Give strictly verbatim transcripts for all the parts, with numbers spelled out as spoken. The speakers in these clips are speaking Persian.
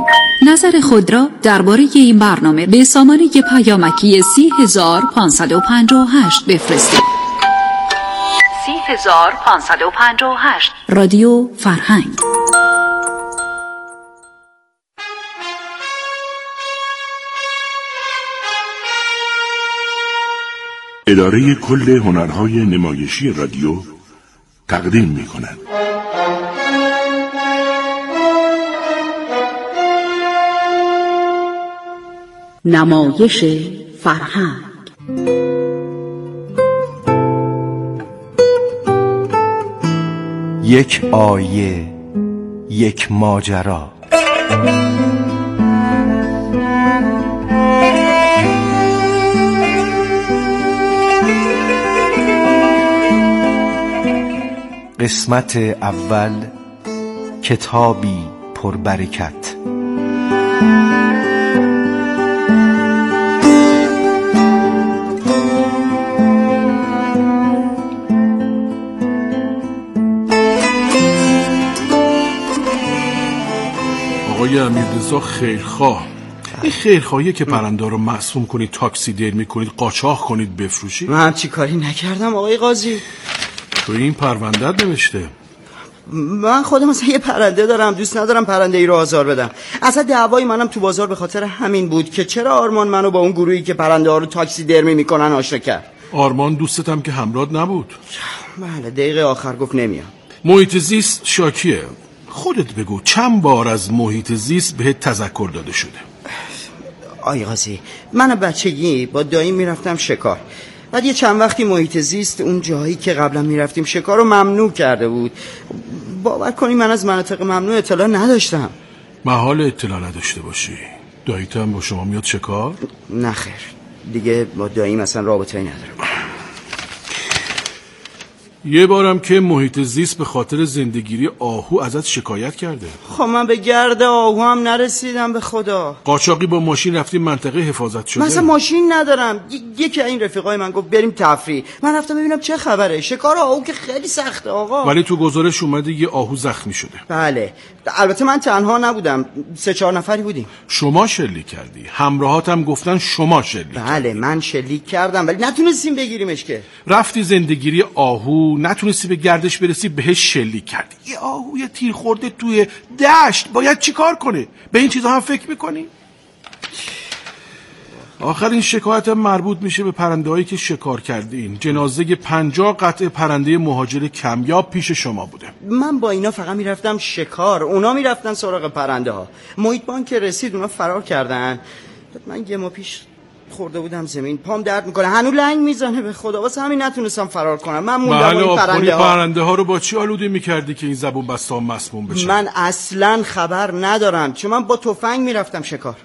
نظر خود را درباره این برنامه به سامانه پیامکی سی هزار پانصد و پنجاه و هشت بفرستید. سی هزار پانصد و پنجاه و هشت رادیو فرهنگ. اداره کل هنرهای نمایشی رادیو تقدیم می کند. نمایش فرهنگ. یک آیه، یک ماجرا. قسمت اول، کتابی پربرکت. آقای امیررضا خیرخواه، این خیرخواهیه که پرنده رو معصوم کنید، تاکسی دیر میکنید، قاچاق کنید، بفروشید؟ من چی کاری نکردم آقای قاضی؟ تو این پرونده‌ات نوشته. من خودم مثلا یه پرنده دارم، دوست ندارم پرنده ای رو آزار بدم. اصلا دعوای منم تو بازار به خاطر همین بود که چرا آرمان منو با اون گروهی که پرنده ها رو تاکسی درمی میکنن آشنا کرد. آرمان دوستتم که همراهت نبود؟ بله، دقیقه آخر گفت نمیام. محیط زیست شاکیه. خودت بگو چند بار از محیط زیست بهت تذکر داده شده؟ آقای قاضی، من بچگی با داییم میرفتم شکار. بعد یه چند وقتی محیط زیست اون جایی که قبلا میرفتیم شکار رو ممنوع کرده بود. باور کنی من از مناطق ممنوع اطلاع نداشتم. محال اطلاع نداشته باشی. داییت هم با شما میاد شکار؟ نه خیر، دیگه با داییم اصلا رابطه‌ای ندارم. یه بارم که محیط زیست به خاطر زندگیری آهو ازت شکایت کرده. خب من به گرد آهو هم نرسیدم به خدا. قاچاقی با ماشین رفتیم منطقه حفاظت شده. مثلا ماشین ندارم. یکی این رفیقای من گفت بریم تفریح. من رفتم ببینم چه خبره. شکار آهو که خیلی سخته آقا. ولی تو گزارش اومده یه آهو زخمی شده. بله، البته من تنها نبودم، سه چهار نفری بودیم. شما شلیک کردی؟ همراهاتم گفتن شما شلیک بله کردی. بله من شلیک کردم ولی نتونستیم بگیریمش که. رفتی زندگیری آهو، نتونستی به گردش برسی، بهش شلیک کردی. یه آهو یه تیر خورده توی دشت باید چی کار کنه؟ به این چیزها هم فکر میکنی؟ آخرین شکایت هم مربوط میشه به پرنده هایی که شکار کردین. جنازه پنجاه قطعه پرنده مهاجر کمیاب پیش شما بوده. من با اینا فقط میرفتم شکار، اونا میرفتن سراغ پرنده ها. محیط بانک که رسید اونا فرار کردن. من یه ماه پیش خورده بودم زمین، پام درد میکنه، هنو لنگ میزنه به خدا، واسه همین نتونستم فرار کنم. من موندم با این پرنده ها. پرنده ها رو با چی آلوده میکردی که این زبون بسته ها مسموم بشه؟ من اصلا خبر ندارم، چون من با تفنگ میرفتم شکار.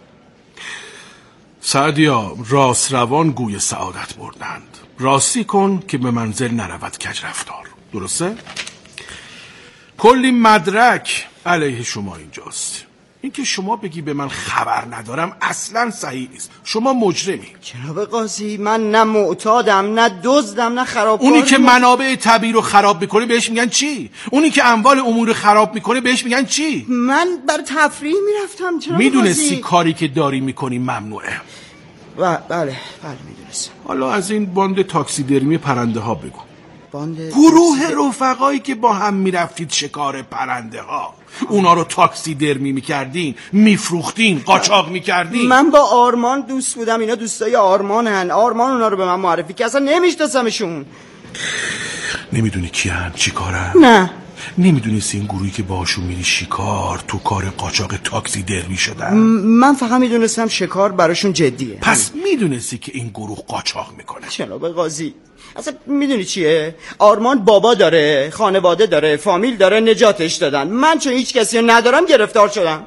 سعدیا، راست روان گوی سعادت بردند. راستی کن که به منزل نرود کج رفتار. درسته؟ کلی مدرک علیه شما اینجاست. این که شما بگی به من خبر ندارم اصلا صحیح نیست. شما مجرمی. جناب قاضی، من نه معتادم، نه دزدم، نه خرابکار. اونی که منابع طبیعی رو خراب میکنه بهش میگن چی؟ اونی که اموال عمومی رو خراب میکنه بهش میگن چی؟ من برای تفریح میرفتم. چرا میدونستی کاری که داری میکنی ممنوعه؟ و بله بله میدونستم. حالا از این باند تاکسی درمی پرنده ها بگو. باند گروه رفقایی که با هم میرفتید شکار پرنده ها، اونا رو تاکسی درمی میکردین، میفروختین، قاچاق میکردین. من با آرمان دوست بودم، اینا دوستای آرمانن. آرمان اونا رو به من معرفی که اصلا نمیشناسمشون. نمیدونی کیان، چی کارن؟ نه. نمیدونستی این گروهی که باهاشون میری شکار تو کار قاچاق تاکسی درمی شدن؟ من فقط میدونستم شکار براشون جدیه. پس میدونستی که این گروه قاچاق میکنه؟ جناب قاضی، اصلا میدونی چیه؟ آرمان بابا داره، خانواده داره، فامیل داره، نجاتش دادن. من چون هیچ کسی رو ندارم گرفتار شدم.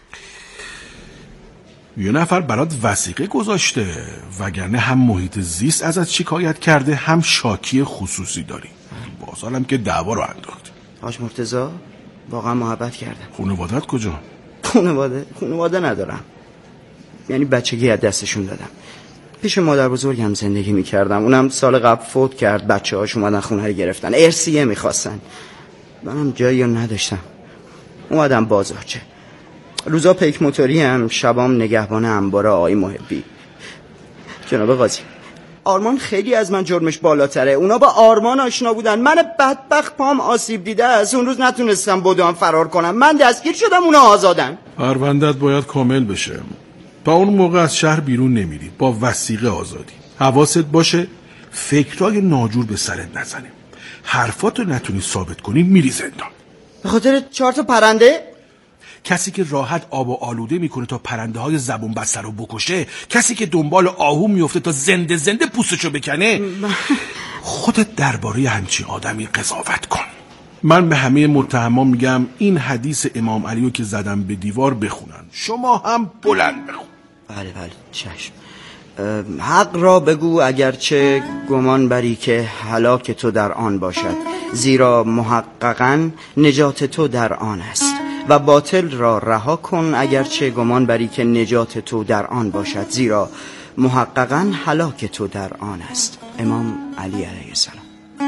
یه نفر برات وثیقه گذاشته، وگرنه هم محیط زیست ازت شکایت کرده، هم شاکی خصوصی داری. بازارم که دعوا رو انداخت. حاج مرتضی واقعا محبت کردم. خانواده‌ات کجا؟ خانواده خانواده ندارم، یعنی بچگی از دستشون دادم. پیش مادر بزرگم زندگی میکردم، اونم سال قبل فوت کرد. بچه هاش اومدن خونه رو گرفتن، ارثیه میخواستن. منم جایی رو نداشتم، اومدم بازارچه. روزا پیک موتوری هم، شبام نگهبان انبار آقای محبی. جناب قاضی، آرمان خیلی از من جرمش بالاتره. اونا با آرمان آشنا بودن، من بدبخت پام آسیب دیده است. اون روز نتونستم بدوام فرار کنم، من دستگیر شدم، اونا آزادن. پروندت باید کامل بشه. تا اون موقع از شهر بیرون نمیری، با وثیقه آزادی. حواست باشه فکرای ناجور به سرت نزنه. حرفاتو نتونی ثابت کنی میری زندان. به خاطر چهار تا پرنده؟ کسی که راحت آب و آلوده میکنه تا پرنده های زبون بسته رو بکشه، کسی که دنبال آهو میفته تا زنده زنده پوستشو بکنه، خودت درباره همچین آدمی قضاوت کن. من به همه متهمان میگم این حدیث امام علی رو که زدم به دیوار بخونن، شما هم بلند بخون. بله بله چشم. حق را بگو اگرچه گمان بری که هلاک تو در آن باشد، زیرا محققاً نجات تو در آن است. و باطل را رها کن اگرچه گمان بری که نجات تو در آن باشد، زیرا محققاً هلاک تو در آن است. امام علی علیه السلام.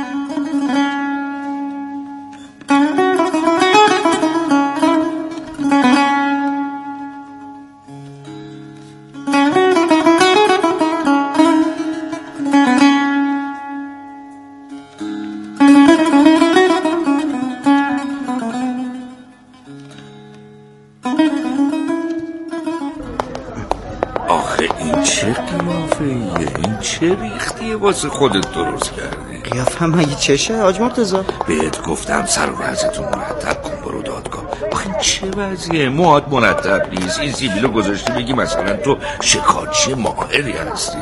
چه ریختیه واسه خودت درست کردی؟ قیافم مگه چشه حاج مرتضی؟ بهت گفتم سر و وضعتو مرتب کن برو دادگاه. آخه این چه وضعیه؟ موهات مرتب نیست، این سیبیلو گذاشتی بگی مثلا تو شکارچی ماهری هستی.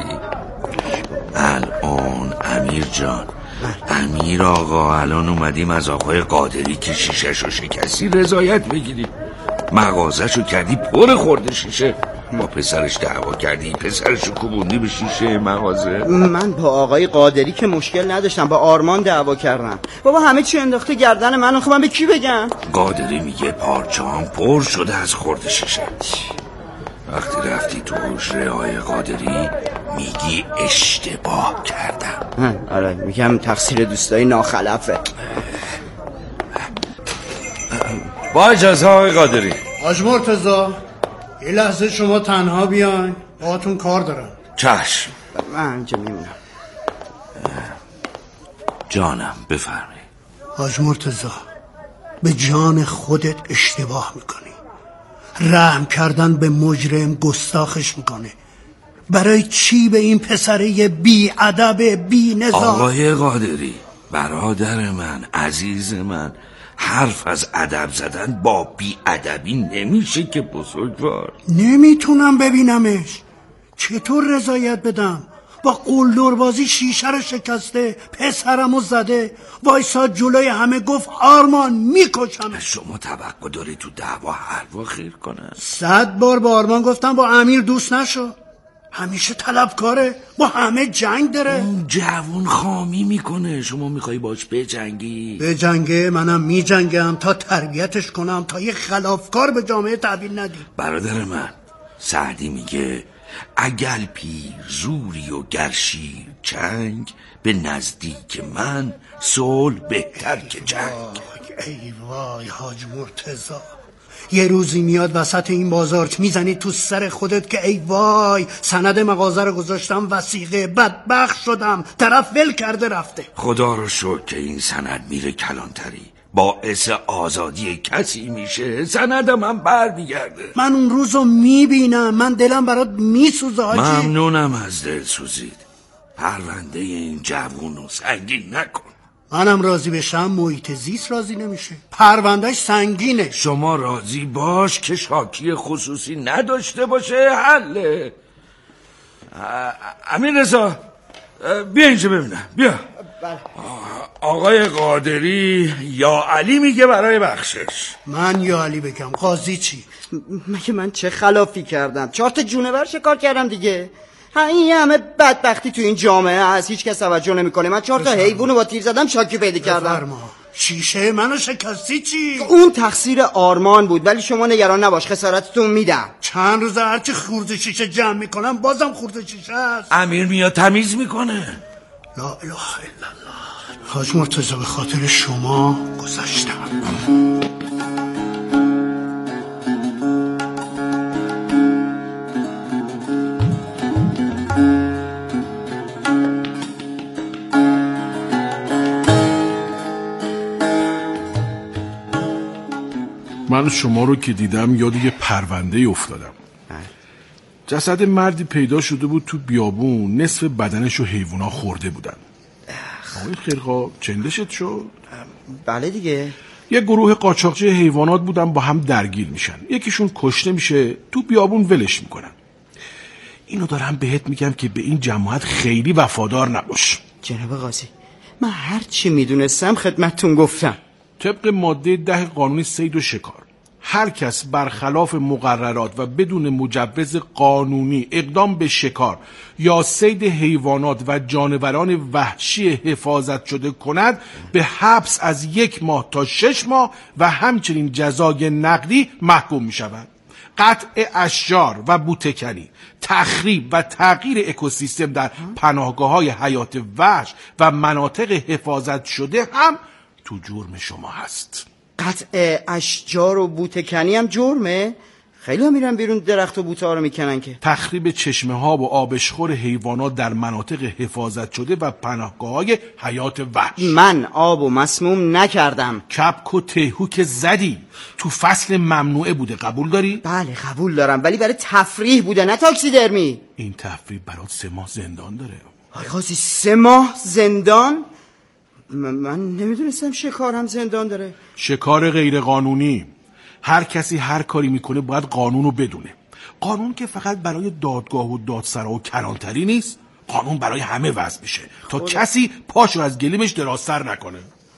الان امیر جان، امیر آقا، الان اومدیم از آقای قادری که شیشه‌شو شکستی رضایت بگیری. مغازه‌شو کردی پر خورده شیشه، با پسرش دعوا کردی، پسرشو کوبوندی به شیشه مغازه. من با آقای قادری که مشکل نداشتم، با آرمان دعوا کردم. بابا همه چی انداخته گردن من، خب من به کی بگم؟ قادری میگه پارچه‌ام پر شده از خورده شیشه. وقتی رفتی تو حجره آقای قادری میگی اشتباه کردم. آره میگم تقصیر دوستای ناخلفه. با اجازه آقای قادری. حاج مرتضی یه لحظه شما تنها بیاین، باهاتون کار دارم. چشم. من اینجا میمونم. جانم بفرمایید. حاج مرتضی به جان خودت اشتباه میکنی. رحم کردن به مجرم گستاخش میکنه. برای چی به این پسره بی ادب بی نزاع؟ آقای قادری برادر من، عزیز من، حرف از ادب زدن با بی ادبی نمیشه که بزرگوار. نمیتونم ببینمش. چطور رضایت بدم؟ با قلدر بازی شیشه رو شکسته، پسرمو زده، وایسا جلوی همه گفت آرمان میکشم. شما توقع داری تو دعوا حرفا خیر کنن؟ صد بار با آرمان گفتم با امیر دوست نشو، همیشه طلبکاره، با همه جنگ داره. اون جوون خامی میکنه، شما میخوای باش بجنگی؟ بجنگه منم میجنگم تا تربیتش کنم تا یه خلافکار به جامعه تحویل ندی. برادر من، سعدی میگه اگل پیر زوری و گرشیر چنگ، به نزدیک من صلح بهتر که جنگ. ای وای حاج مرتضی، یه روزی میاد وسط این بازار میزنی تو سر خودت که ای وای سند مغازه رو گذاشتم وثیقه، بدبخت شدم، طرف ول کرده رفته. خدا رو شکر که این سند میره کلانتری، باعث آزادی کسی میشه، سندم هم بر میگرده. من اون روزو میبینم، من دلم برات میسوزه حاجی. ممنونم از دل سوزید. پرونده این جوونو سنگین نکن. منم راضی بشم محیط زیست راضی نمیشه، پروندهش سنگینه. شما راضی باش که شاکی خصوصی نداشته باشه، حله. امین رضا بیا اینجا ببینم، بیا. آقای قادری یا علی میگه برای بخشش. من یا علی بگم، قاضی چی؟ مگه من چه خلافی کردم؟ چهار تا جونور شکار کردم دیگه. ها این همه بدبختی تو این جامعه هست، هیچ کس توجه نمیکنه. من چهار تا حیوانو با تیر زدم شاکی پیدا کردم. بفرما. شیشه منو شکستی چی؟ اون تقصیر آرمان بود، ولی شما نگران نباش، خسارتتون میدم. چند روز هرچی خورده شیشه جمع میکنم بازم خورده شیشه هست. امیر میاد تمیز میکنه. لا اله الا الله. حاج مرتضی به خاطر شما گذاشتم. شما رو که دیدم یاد یه پرونده افتادم. جسد مردی پیدا شده بود تو بیابون، نصف بدنش رو حیوونا خورده بودن. آقای خرقا چندشت شد؟ بله دیگه. یه گروه قاچاقچی حیوانات بودن، با هم درگیر میشن، یکیشون کشته میشه، تو بیابون ولش میکنن. اینو دارم بهت میگم که به این جماعت خیلی وفادار نباش. جناب قاضی، من هر چی میدونستم خدمتتون گفتم. طبق ماده ده قانون صید و شکار، هر کس برخلاف مقررات و بدون مجوز قانونی اقدام به شکار یا صید حیوانات و جانوران وحشی حفاظت شده کند به حبس از یک ماه تا شش ماه و همچنین جزای نقدی محکوم می شود. قطع اشجار و بوته‌کنی، تخریب و تغییر اکوسیستم در پناهگاه‌های حیات وحش و مناطق حفاظت شده هم تو جرم شما هست. قطع اشجار و بوته‌کنی هم جرمه؟ خیلی ها میرن بیرون درخت و بوته ها رو میکنن که. تخریب چشمه ها و آبشخور حیوانات در مناطق حفاظت شده و پناهگاه های حیات وحش. من آب و مسموم نکردم. کپک و تهو که زدی تو فصل ممنوعه بوده، قبول داری؟ بله قبول دارم، ولی برای تفریح بوده نه تاکسی درمی. این تفریح برات سه ماه زندان داره. آقای قاضی سه ماه زندان؟ من نمیدونستم شکار هم زندان داره. شکار غیر قانونی، هر کسی هر کاری میکنه باید قانون رو بدونه. قانون که فقط برای دادگاه و دادسرا و کلانتری نیست، قانون برای همه وضع میشه تا خوده. کسی پاشو از گلیمش درازتر نکنه.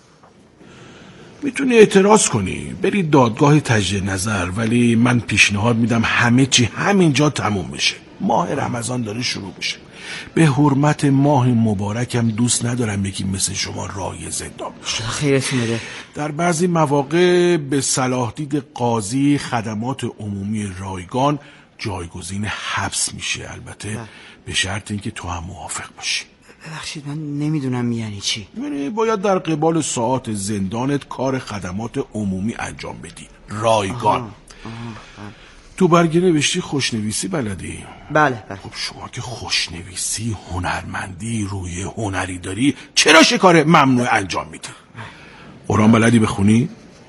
میتونی اعتراض کنی، بری دادگاه تجدید نظر، ولی من پیشنهاد میدم همه چی همینجا تموم بشه. ماه رمضان داره شروع میشه، به حرمت ماه مبارکم دوست ندارم یکی مثل شما راهی زندان بشه. خیرتون بده. در بعضی مواقع به صلاح دید قاضی خدمات عمومی رایگان جایگزین حبس میشه، البته ده. به شرط اینکه تو هم موافق باشی. ببخشید من نمیدونم یعنی چی. یعنی باید در قبال ساعات زندانت کار خدمات عمومی انجام بدی، رایگان. آها. آها. تو برگه نوشتی خوشنویسی بلدی؟ بله بله. خب شما که خوشنویسی، هنرمندی، روی هنری داری، چرا شکار ممنوع انجام میدی؟ قرآن بلدی بخونی؟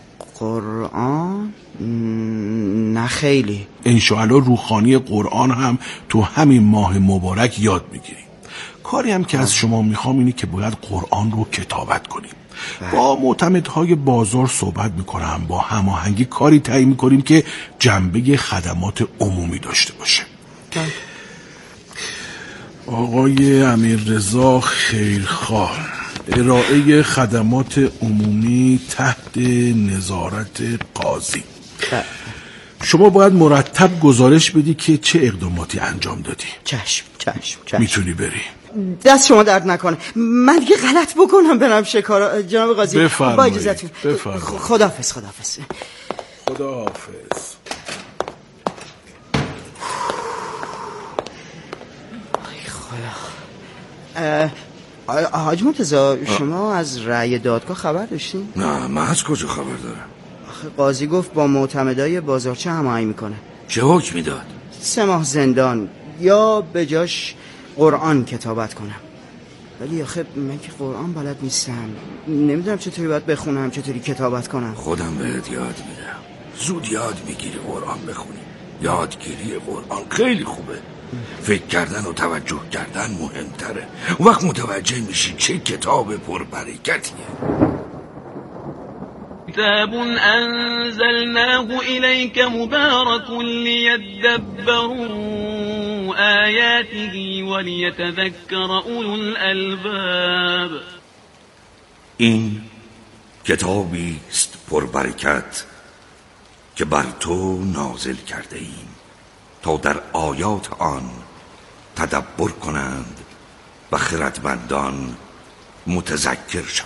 قرآن؟ نه خیلی. انشاءالله روخانی قرآن هم تو همین ماه مبارک یاد میگیری. کاری هم که از شما میخوام اینی که باید قرآن رو کتابت کنیم. با معتمدهای بازار صحبت میکنم، با هماهنگی کاری تعیین میکنیم که جنبه خدمات عمومی داشته باشه. آقای امیررضا خیرخواه، ارائه خدمات عمومی تحت نظارت قاضی. شما باید مرتب گزارش بدی که چه اقداماتی انجام دادی. چشم چشم چشم. میتونی بری. دست شما درد نکنه، من دیگه غلط بکنم برم شکار. جناب قاضی بفرمایید. با اجازهتون. بفرمایید. خداحافظ خداحافظ. خداحافظ. ای خدا. حاج مرتضی شما از رأی دادگاه خبر داشتین؟ نه، من از کجا خبر دارم؟ آخه قاضی گفت با معتمدای بازارچه هماهنگ میکنه. چه حکمی داد؟ سه ماه زندان یا به جاش قرآن کتابت کنم. ولی آخه من که قرآن بلد نیستم، نمیدونم چطوری باید بخونم، چطوری کتابت کنم. خودم بهت یاد میدم، زود یاد میگیری قرآن بخونی. یادگیری قرآن خیلی خوبه. فکر کردن و توجه کردن مهمتره. اون وقت متوجه میشی چه کتاب پربرکتیه. كتاب أنزلناه إليك مبارك ليدبروا آياته وليتذكر أولو الألباب. این کتابی است پربرکت که بر تو نازل کرده ایم تا در آیات آن تدبر کنند و خردمندان متذکر شوند.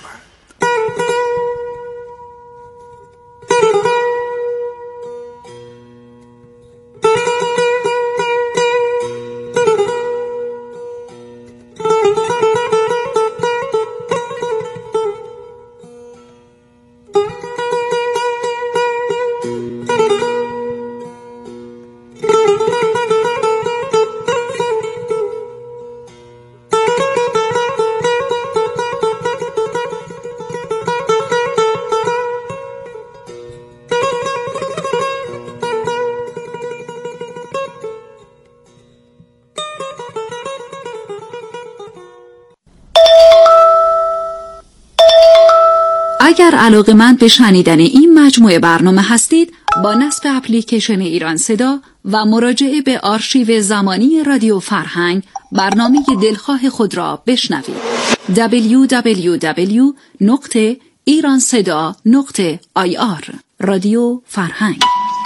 اگر علاقه‌مند به شنیدن این مجموعه برنامه هستید، با نصب اپلیکیشن ایران صدا و مراجعه به آرشیو زمانی رادیو فرهنگ برنامه دلخواه خود را بشنوید. دبلیو دبلیو دبلیو نقطه ایران صدا نقطه آی آر رادیو فرهنگ.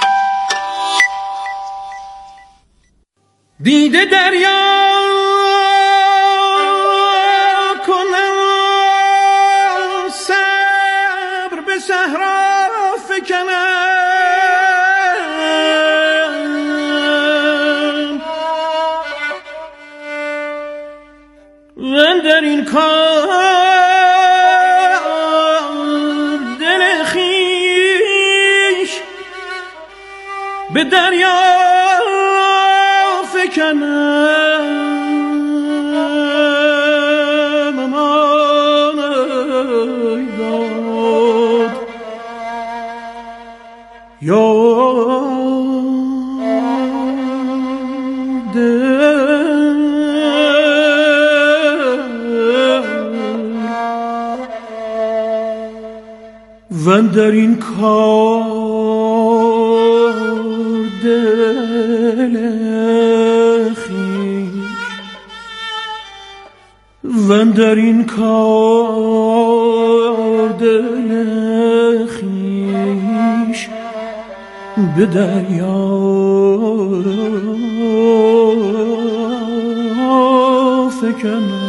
دیده دریا کنم صبر به صحرا فکنم من در این کار دل خویش به دریا فکنم امان ای داد یا دل و در این کار دل و در این کار دل خویش به دریا فکنم.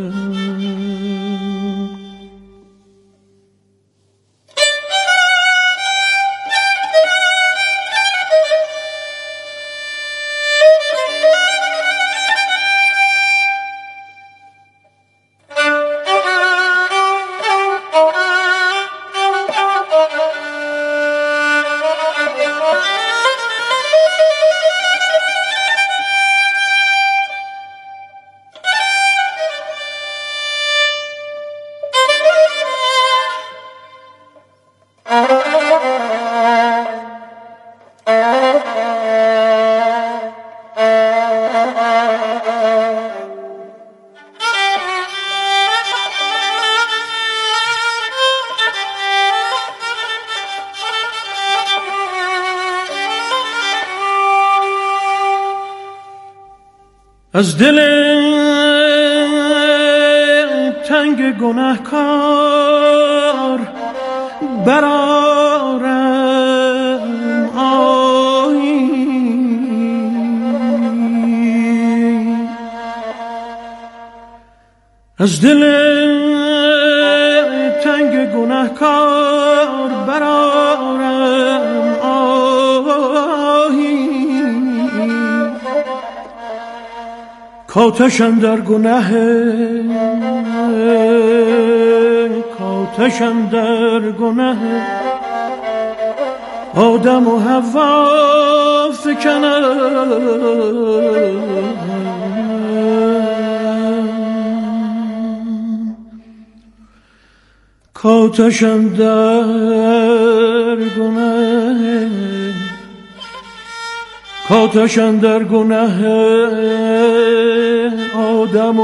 از دل تنگ گناهکار برآرم آیی از دل تنگ گناهکار برآرم آیی کاتشم در گناه کاتشم در گناه آدم و حوا فکنم کاتشم در گناه کاتشم در گناه آدم و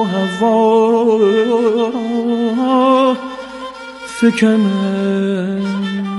حوا فکنم.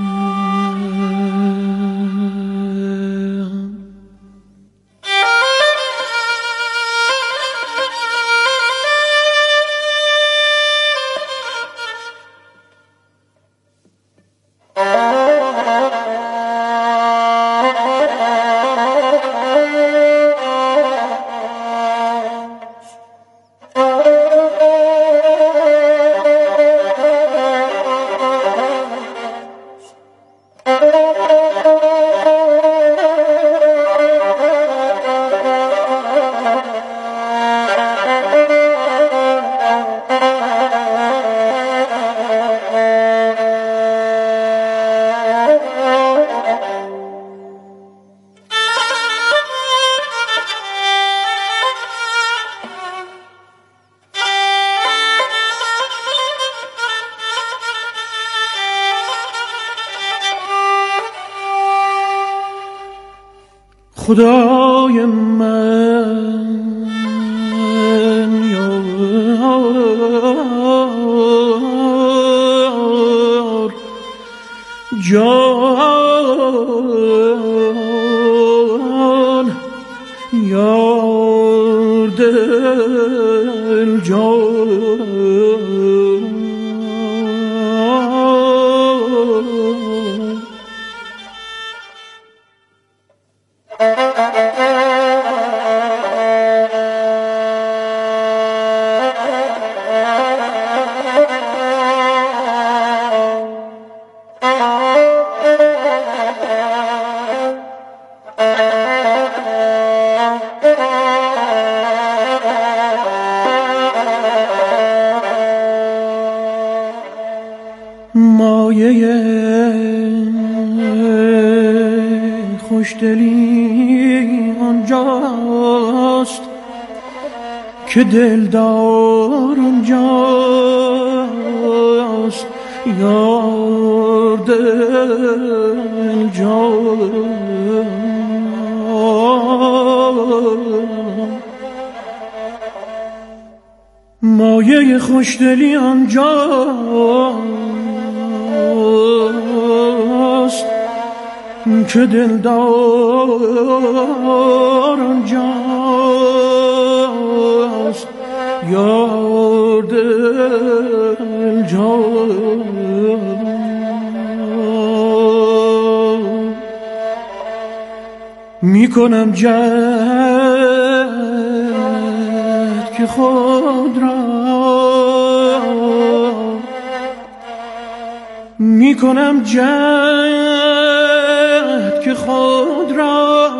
خدای من یار یار دل جان خوشدلی آنجاست که دلدار آنجاست یار دل جان مایه خوشدلی آنجاست که دلدار آنجاست یار دل جان میکنم جهد که خود را میکنم جهد که خود را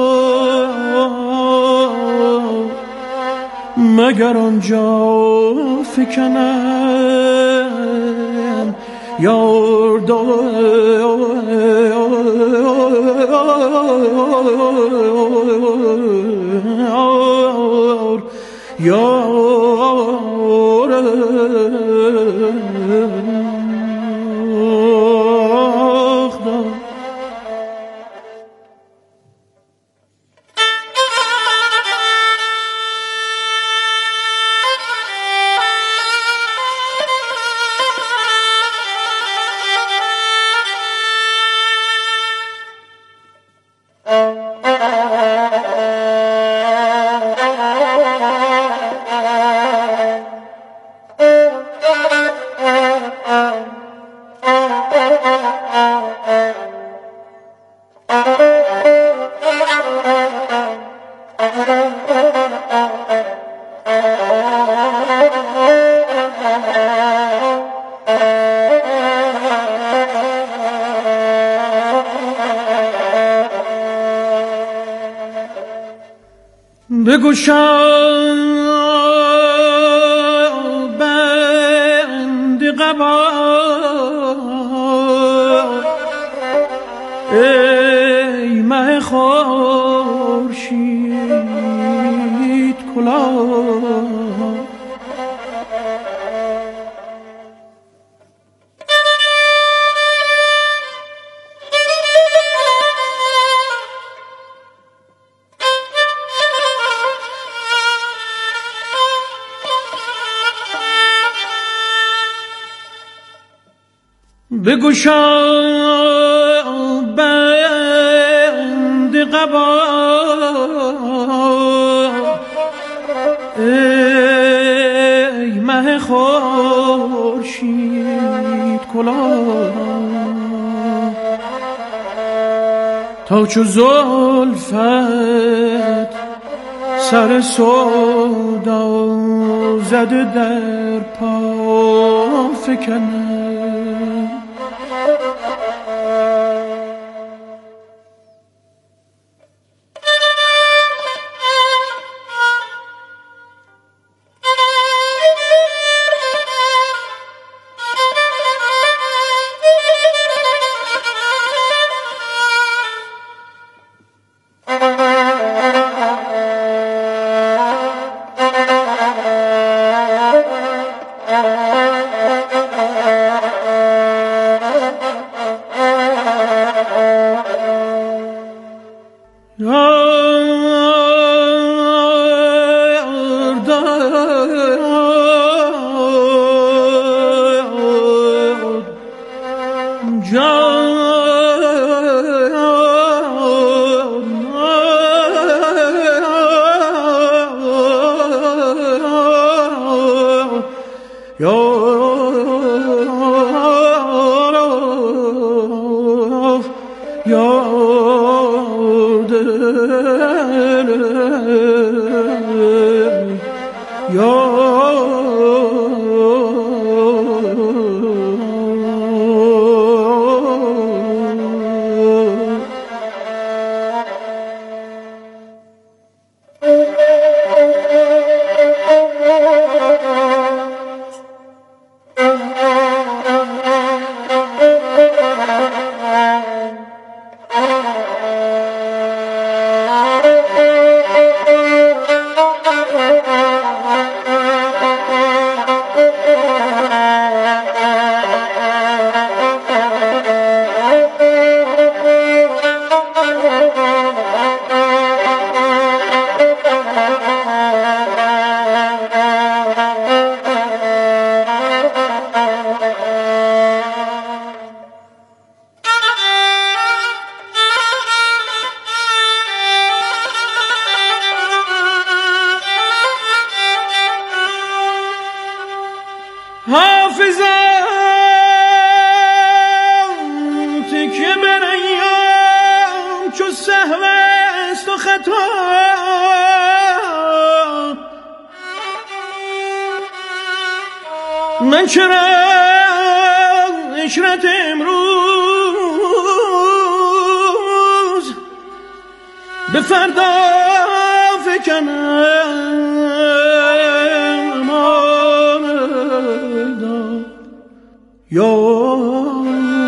مگر آنجا فکنم یار دار یار بگشا بند قبا ای مه خورشید کلاه بگشا بند قبا ای مه خورشید کلاه تا چو زلفت سر سودا زده در پا فکنه حافظاتی که برایم چو سهو است و خطا، من چرا عشرت امروز به فردا فکنم آمدم یاد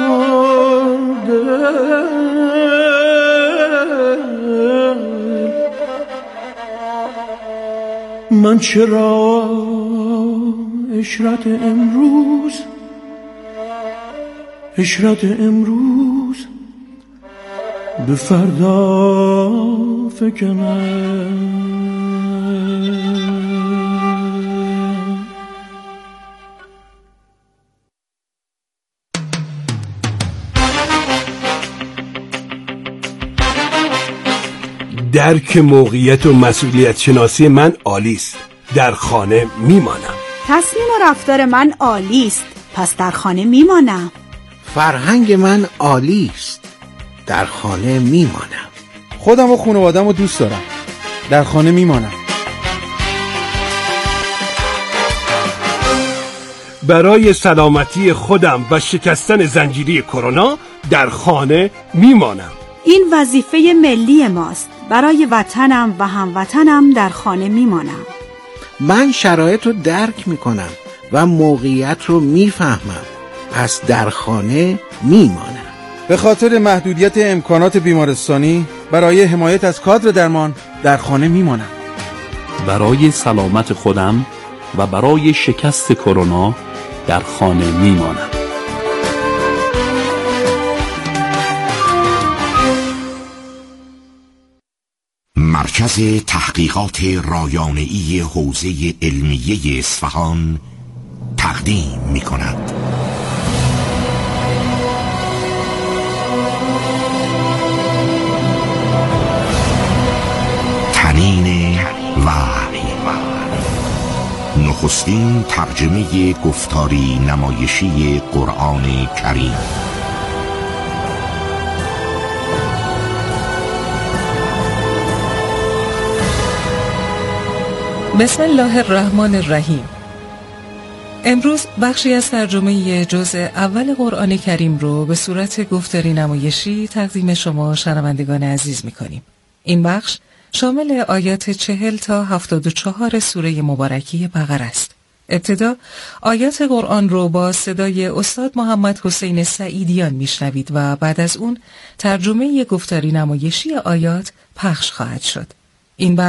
من چرا عشرت امروز عشرت امروز به فردا فکنم. درک موقعیت و مسئولیت شناسی من عالی است. در خانه میمانم. تصمیم و رفتار من عالی است. پس در خانه میمانم. فرهنگ من عالی است. در خانه میمانم. خودم و خانواده‌مو رو دوست دارم. در خانه میمانم. برای سلامتی خودم و شکستن زنجیره کرونا در خانه میمانم. این وظیفه ملی ماست. برای وطنم و هموطنم در خانه میمانم. من شرایط رو درک میکنم و موقعیت رو میفهمم. پس در خانه میمانم. به خاطر محدودیت امکانات بیمارستانی برای حمایت از کادر درمان در خانه میمانم. برای سلامت خودم و برای شکست کرونا در خانه میمانم. مرکز تحقیقات رایانه‌ای حوزه علمیه اصفهان تقدیم می‌کند. تنین وحی، نخستین ترجمه گفتاری نمایشی قرآن کریم. بسم الله الرحمن الرحیم. امروز بخشی از ترجمه جزء اول قرآن کریم رو به صورت گفتاری نمایشی تقدیم شما شنوندگان عزیز می‌کنیم. این بخش شامل آیات چهل تا هفتاد و چهار سوره مبارکی بقره است. ابتدا آیات قرآن رو با صدای استاد محمد حسین سعیدیان میشنوید و بعد از اون ترجمه گفتاری نمایشی آیات پخش خواهد شد. این